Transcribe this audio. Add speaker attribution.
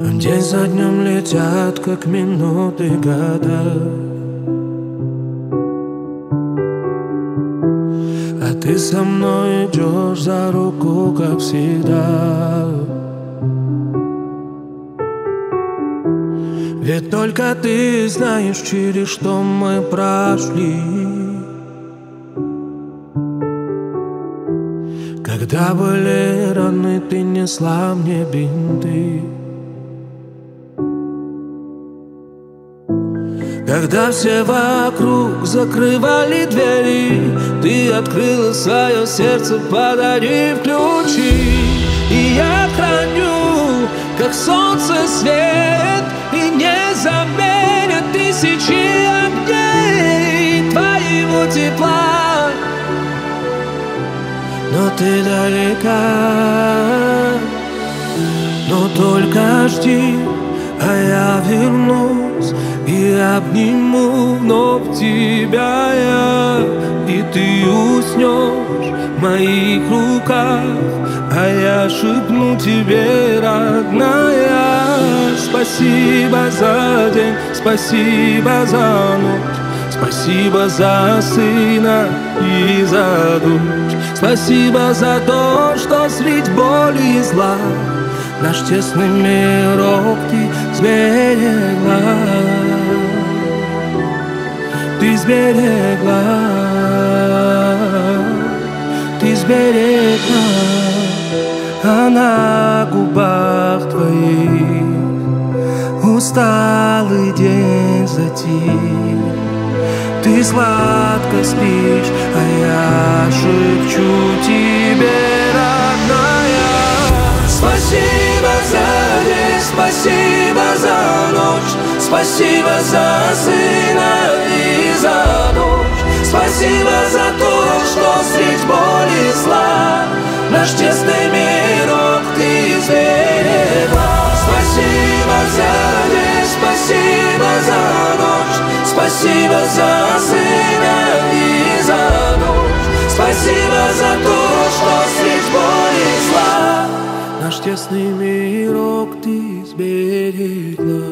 Speaker 1: День за днем летят, как минуты, года. А ты со мной идешь за руку, как всегда. Ведь только ты знаешь, через что мы прошли. Когда были раны, ты несла мне бинты. Когда все вокруг закрывали двери, ты открыла свое сердце, подарив ключи. И я храню, как солнце, свет, и не заменят тысячи огней твоего тепла. Но ты далека, но только жди, а я вернусь и обниму вновь тебя я. И ты уснешь в моих руках, а я шепну тебе, родная: спасибо за день, спасибо за ночь, спасибо за сына и за дочь. Спасибо за то, что средь боли и зла наш тесный мирок ты сберегла. Ты сберегла, ты сберегла. А на губах твоих усталый день затих. Ты сладко спишь, а я шепчу тебе, родная: спасибо за день, спасибо за ночь, спасибо за сына и за дочь. Спасибо за то, что средь боли и зла наш тесный мирок ты сберегла. Спасибо за день, спасибо за ночь, спасибо за сына и за дочь. Спасибо за то, что средь боли и зла наш тесный мирок ты сберегла.